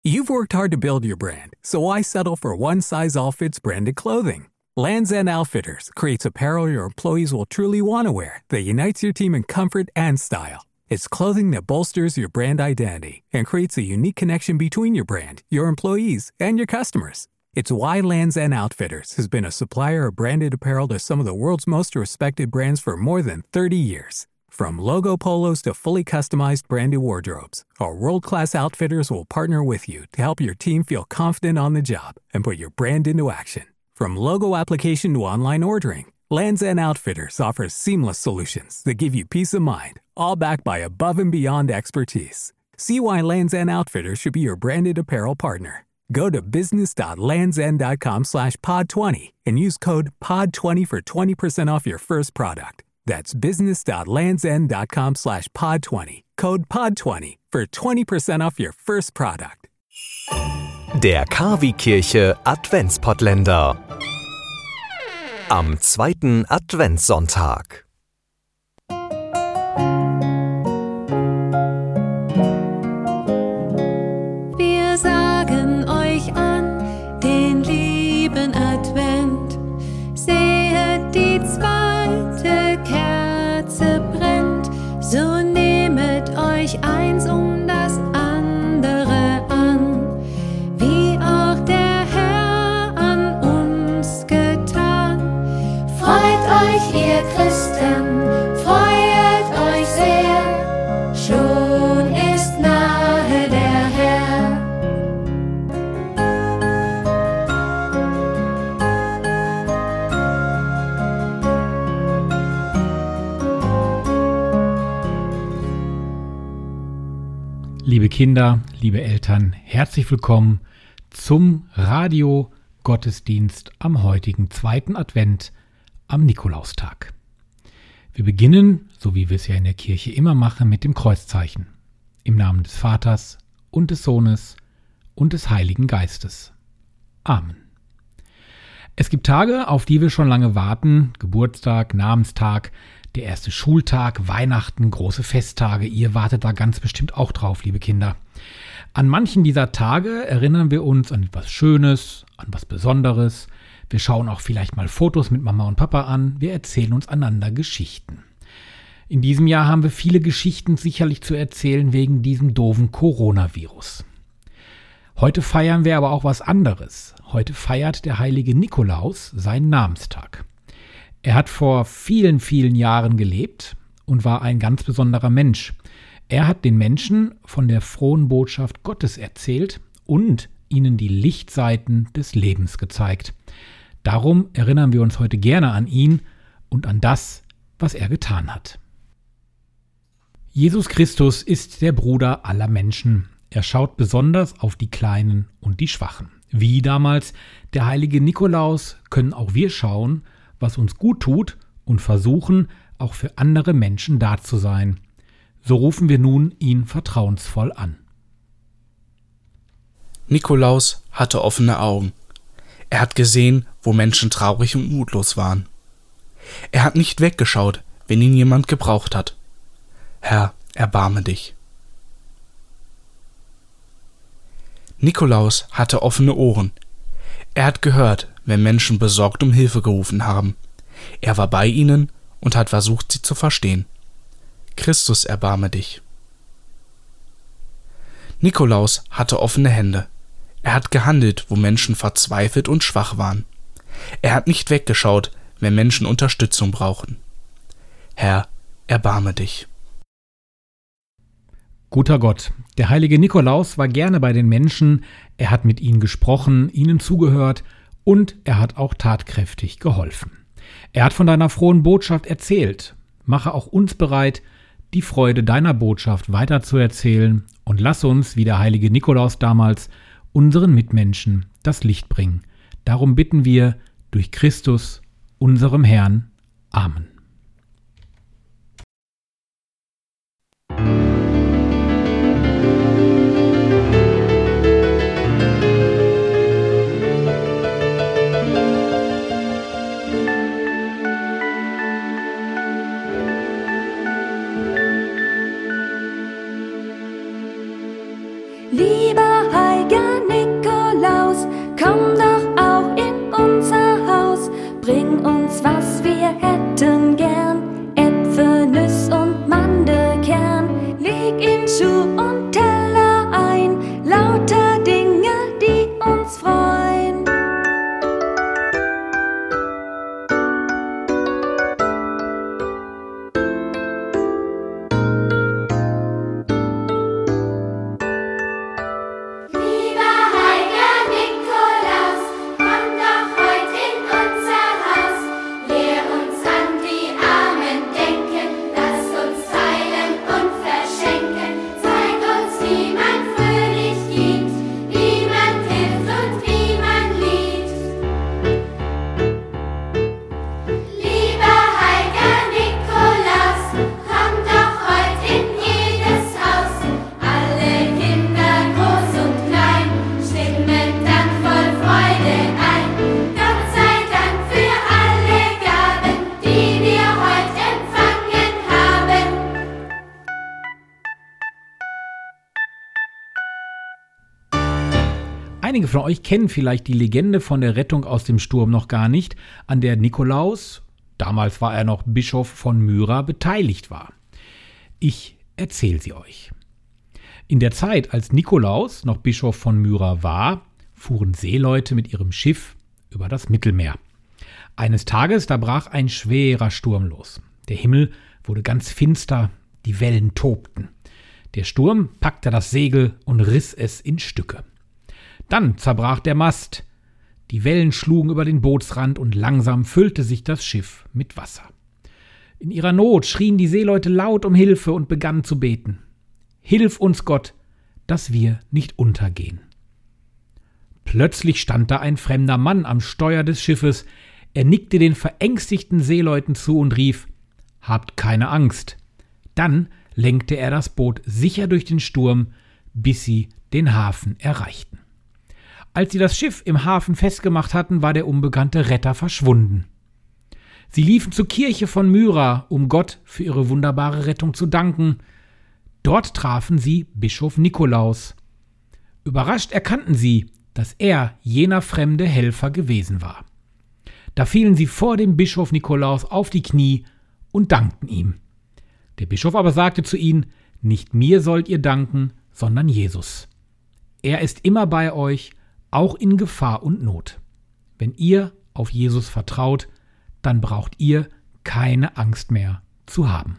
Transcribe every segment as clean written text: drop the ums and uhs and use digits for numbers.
You've worked hard to build your brand, so why settle for one-size-all-fits branded clothing? Lands' End Outfitters creates apparel your employees will truly want to wear that unites your team in comfort and style. It's clothing that bolsters your brand identity and creates a unique connection between your brand, your employees, and your customers. It's why Lands' End Outfitters has been a supplier of branded apparel to some of the world's most respected brands for more than 30 years. From logo polos to fully customized branded wardrobes, our world-class outfitters will partner with you to help your team feel confident on the job and put your brand into action. From logo application to online ordering, Lands' End Outfitters offers seamless solutions that give you peace of mind, all backed by above and beyond expertise. See why Lands' End Outfitters should be your branded apparel partner. Go to business.landsend.com/pod20 and use code POD20 for 20% off your first product. That's business.landsend.com/pod20. Code POD20 for 20% off your first product. Der Kavi-Kirche Adventspottländer. Am 2. Adventssonntag. Wir sagen euch an, den lieben Advent. Sehet, die zweite Kerze brennt. So nehmet euch eins um das andere an, wie auch der Herr an uns getan. Freut euch, ihr Christen, freut euch sehr, schon ist nahe der Herr. Liebe Kinder, liebe Eltern, herzlich willkommen zum Radio-Gottesdienst am heutigen 2. Advent am Nikolaustag. Wir beginnen, so wie wir es ja in der Kirche immer machen, mit dem Kreuzzeichen. Im Namen des Vaters und des Sohnes und des Heiligen Geistes. Amen. Es gibt Tage, auf die wir schon lange warten: Geburtstag, Namenstag, der erste Schultag, Weihnachten, große Festtage. Ihr wartet da ganz bestimmt auch drauf, liebe Kinder. An manchen dieser Tage erinnern wir uns an etwas Schönes, an was Besonderes. Wir schauen auch vielleicht mal Fotos mit Mama und Papa an. Wir erzählen uns einander Geschichten. In diesem Jahr haben wir viele Geschichten sicherlich zu erzählen wegen diesem doofen Coronavirus. Heute feiern wir aber auch was anderes. Heute feiert der heilige Nikolaus seinen Namenstag. Er hat vor vielen, vielen Jahren gelebt und war ein ganz besonderer Mensch. Er hat den Menschen von der frohen Botschaft Gottes erzählt und ihnen die Lichtseiten des Lebens gezeigt. Darum erinnern wir uns heute gerne an ihn und an das, was er getan hat. Jesus Christus ist der Bruder aller Menschen. Er schaut besonders auf die Kleinen und die Schwachen. Wie damals der heilige Nikolaus können auch wir schauen, was uns gut tut, und versuchen, auch für andere Menschen da zu sein. So rufen wir nun ihn vertrauensvoll an. Nikolaus hatte offene Augen. Er hat gesehen, wo Menschen traurig und mutlos waren. Er hat nicht weggeschaut, wenn ihn jemand gebraucht hat. Herr, erbarme dich. Nikolaus hatte offene Ohren. Er hat gehört, wenn Menschen besorgt um Hilfe gerufen haben. Er war bei ihnen und hat versucht, sie zu verstehen. Christus, erbarme dich. Nikolaus hatte offene Hände. Er hat gehandelt, wo Menschen verzweifelt und schwach waren. Er hat nicht weggeschaut, wenn Menschen Unterstützung brauchen. Herr, erbarme dich. Guter Gott, der heilige Nikolaus war gerne bei den Menschen, er hat mit ihnen gesprochen, ihnen zugehört und er hat auch tatkräftig geholfen. Er hat von deiner frohen Botschaft erzählt. Mache auch uns bereit, die Freude deiner Botschaft weiterzuerzählen und lass uns, wie der heilige Nikolaus damals, unseren Mitmenschen das Licht bringen. Darum bitten wir durch Christus, unserem Herrn. Amen. Lieber Heiliger Einige von euch kennen vielleicht die Legende von der Rettung aus dem Sturm noch gar nicht, an der Nikolaus, damals war er noch Bischof von Myra, beteiligt war. Ich erzähle sie euch. In der Zeit, als Nikolaus noch Bischof von Myra war, fuhren Seeleute mit ihrem Schiff über das Mittelmeer. Eines Tages, da brach ein schwerer Sturm los. Der Himmel wurde ganz finster, die Wellen tobten. Der Sturm packte das Segel und riss es in Stücke. Dann zerbrach der Mast. Die Wellen schlugen über den Bootsrand und langsam füllte sich das Schiff mit Wasser. In ihrer Not schrien die Seeleute laut um Hilfe und begannen zu beten. Hilf uns, Gott, dass wir nicht untergehen. Plötzlich stand da ein fremder Mann am Steuer des Schiffes. Er nickte den verängstigten Seeleuten zu und rief: Habt keine Angst. Dann lenkte er das Boot sicher durch den Sturm, bis sie den Hafen erreichten. Als sie das Schiff im Hafen festgemacht hatten, war der unbekannte Retter verschwunden. Sie liefen zur Kirche von Myra, um Gott für ihre wunderbare Rettung zu danken. Dort trafen sie Bischof Nikolaus. Überrascht erkannten sie, dass er jener fremde Helfer gewesen war. Da fielen sie vor dem Bischof Nikolaus auf die Knie und dankten ihm. Der Bischof aber sagte zu ihnen: Nicht mir sollt ihr danken, sondern Jesus. Er ist immer bei euch, auch in Gefahr und Not. Wenn ihr auf Jesus vertraut, dann braucht ihr keine Angst mehr zu haben.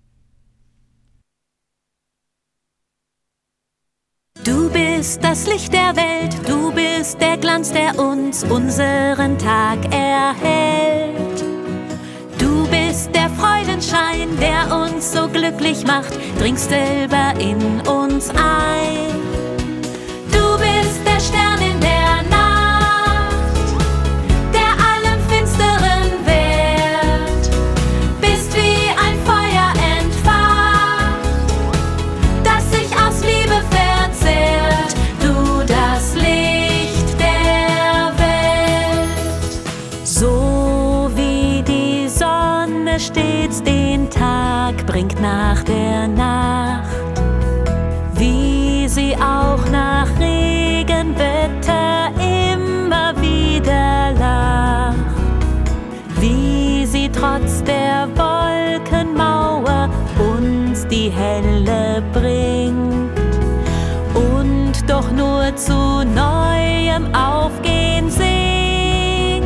Du bist das Licht der Welt, du bist der Glanz, der uns unseren Tag erhält. Du bist der Freudenschein, der uns so glücklich macht, dringst selber in uns ein. Du bist der Stern in der Nacht, der allem Finsteren wehrt, bist wie ein Feuer entfacht, das sich aus Liebe verzehrt, du das Licht der Welt. So wie die Sonne stets den Tag bringt nach der Nacht, wie sie auch nach Regenwetter immer wieder lacht, wie sie trotz der Wolkenmauer uns die Helle bringt und doch nur zu neuem Aufgehen singt.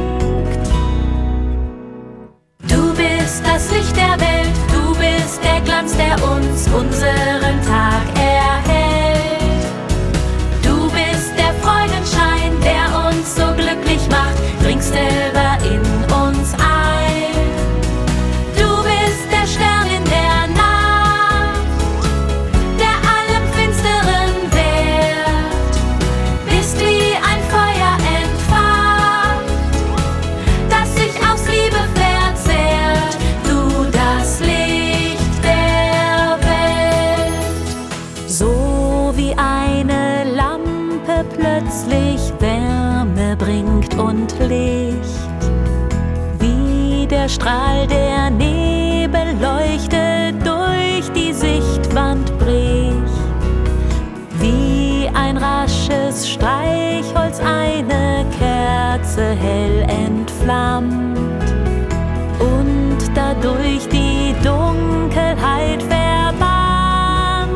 Du bist das Licht der Welt, du bist der Glanz, der uns unseren Tag erhält. Du bist der Freudenschein, der uns so glücklich macht, dringst selber in uns ein. Du bist der Stern in der Nacht, der allem Finsteren wehrt, bist wie ein Feuer entfacht, das sich aus Liebe verzehrt, du das Licht der Welt. So wie eine Lampe plötzlich Wärme bringt und Licht, wie der Strahl der Nebelleuchte durch die Sichtwand bricht, wie ein rasches Streichholz eine Kerze hell entflammt und dadurch die Dunkelheit verbannt.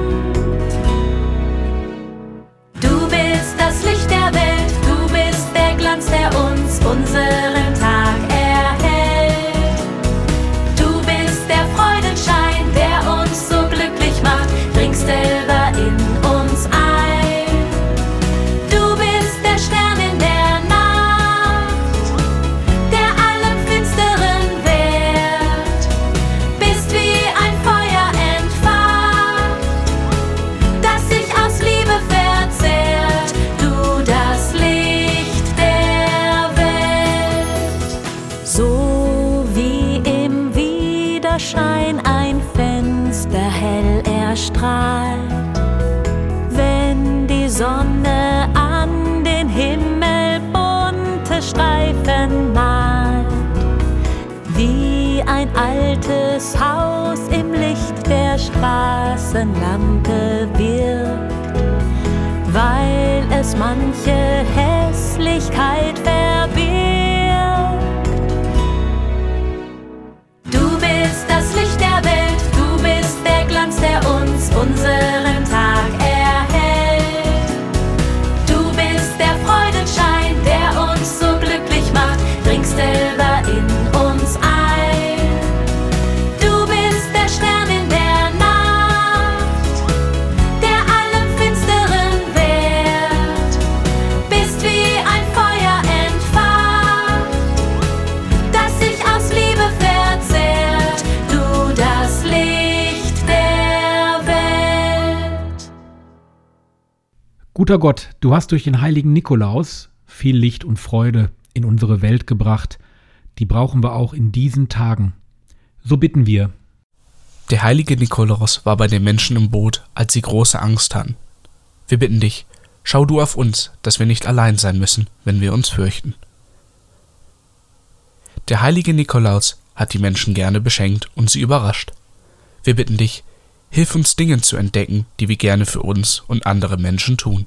Du bist das Licht der Welt, du bist der Glanz, der uns unseren Tag erhält. Du bist der Freudenschein, der uns so glücklich macht, dringst selber in uns ein. Du bist der Stern in der Nacht, der allem Finsteren wehrt, bist wie ein Feuer entfacht, das sich aus Liebe verzehrt, du das Licht der Welt. So wie im Widerschein ein Fenster hell erstrahlt, wenn die Sonne an den Himmel bunte Streifen malt, wie ein altes Haus im Licht der Straßenlampe wirkt, weil es uns manche Hässlichkeit verbirgt. Du bist das Licht der Welt, du bist der Glanz, der uns unseren Tag erhält. Du bist der Freudenschein, der uns so glücklich macht, dringst selber in uns ein. Du bist der Stern in der Nacht, der allem Finsteren wehrt, bist wie ein Feuer entfacht, das sich aus Liebe verzehrt, du das Licht der Welt. Guter Gott, du hast durch den heiligen Nikolaus viel Licht und Freude in unsere Welt gebracht. Die brauchen wir auch in diesen Tagen. So bitten wir. Der heilige Nikolaus war bei den Menschen im Boot, als sie große Angst hatten. Wir bitten dich, schau du auf uns, dass wir nicht allein sein müssen, wenn wir uns fürchten. Der heilige Nikolaus hat die Menschen gerne beschenkt und sie überrascht. Wir bitten dich, hilf uns Dinge zu entdecken, die wir gerne für uns und andere Menschen tun.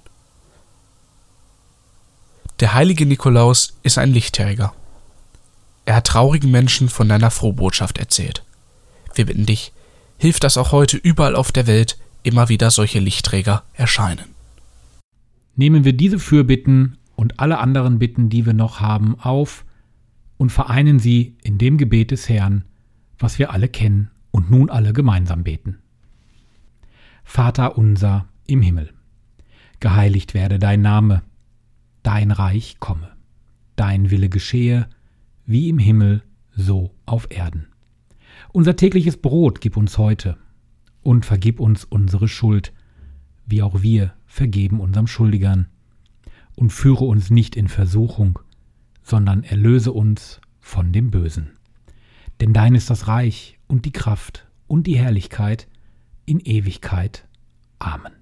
Der heilige Nikolaus ist ein Lichtträger. Er hat traurigen Menschen von deiner Frohbotschaft erzählt. Wir bitten dich, hilf, dass auch heute überall auf der Welt immer wieder solche Lichtträger erscheinen. Nehmen wir diese Fürbitten und alle anderen Bitten, die wir noch haben, auf und vereinen sie in dem Gebet des Herrn, was wir alle kennen und nun alle gemeinsam beten. Vater unser im Himmel, geheiligt werde dein Name, dein Reich komme, dein Wille geschehe, wie im Himmel, so auf Erden. Unser tägliches Brot gib uns heute und vergib uns unsere Schuld, wie auch wir vergeben unserem Schuldigern. Und führe uns nicht in Versuchung, sondern erlöse uns von dem Bösen. Denn dein ist das Reich und die Kraft und die Herrlichkeit in Ewigkeit. Amen.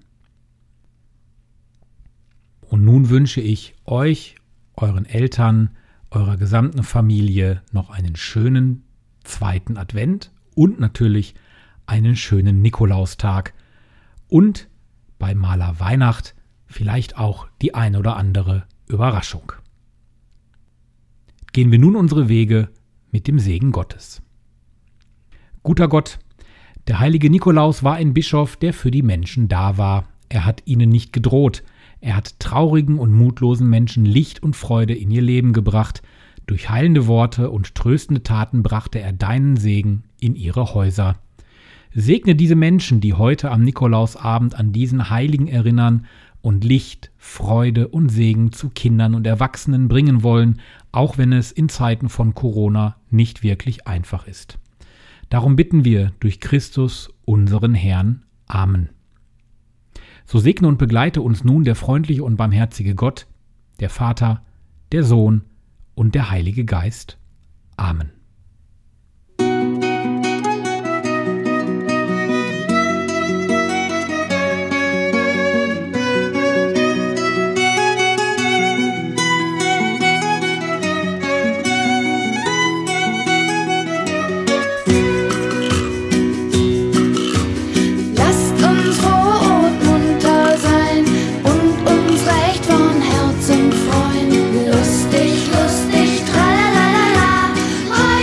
Und nun wünsche ich euch, euren Eltern, eurer gesamten Familie noch einen schönen zweiten Advent und natürlich einen schönen Nikolaustag und bei Maler Weihnacht vielleicht auch die eine oder andere Überraschung. Gehen wir nun unsere Wege mit dem Segen Gottes. Guter Gott, der heilige Nikolaus war ein Bischof, der für die Menschen da war. Er hat ihnen nicht gedroht. Er hat traurigen und mutlosen Menschen Licht und Freude in ihr Leben gebracht. Durch heilende Worte und tröstende Taten brachte er deinen Segen in ihre Häuser. Segne diese Menschen, die heute am Nikolausabend an diesen Heiligen erinnern und Licht, Freude und Segen zu Kindern und Erwachsenen bringen wollen, auch wenn es in Zeiten von Corona nicht wirklich einfach ist. Darum bitten wir durch Christus, unseren Herrn. Amen. So segne und begleite uns nun der freundliche und barmherzige Gott, der Vater, der Sohn und der Heilige Geist. Amen. Lustig, lustig, tralalala,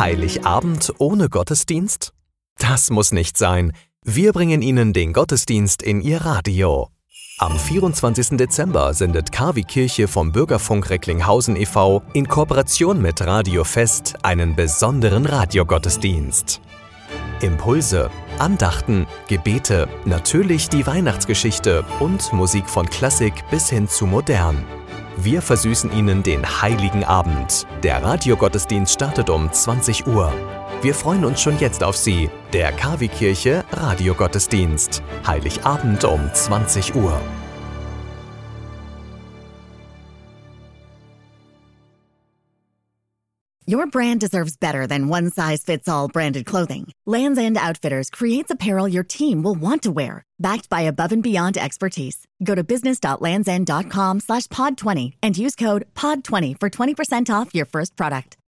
Heiligabend ohne Gottesdienst? Das muss nicht sein. Wir bringen Ihnen den Gottesdienst in Ihr Radio. Am 24. Dezember sendet KW Kirche vom Bürgerfunk Recklinghausen e.V. in Kooperation mit Radio Fest einen besonderen Radiogottesdienst. Impulse, Andachten, Gebete, natürlich die Weihnachtsgeschichte und Musik von Klassik bis hin zu modern. Wir versüßen Ihnen den Heiligen Abend. Der Radiogottesdienst startet um 20 Uhr. Wir freuen uns schon jetzt auf Sie. Der KW Kirche Radiogottesdienst. Heiligabend um 20 Uhr. Your brand deserves better than one-size-fits-all branded clothing. Lands' End Outfitters creates apparel your team will want to wear, backed by above-and-beyond expertise. Go to business.landsend.com/pod20 and use code POD20 for 20% off your first product.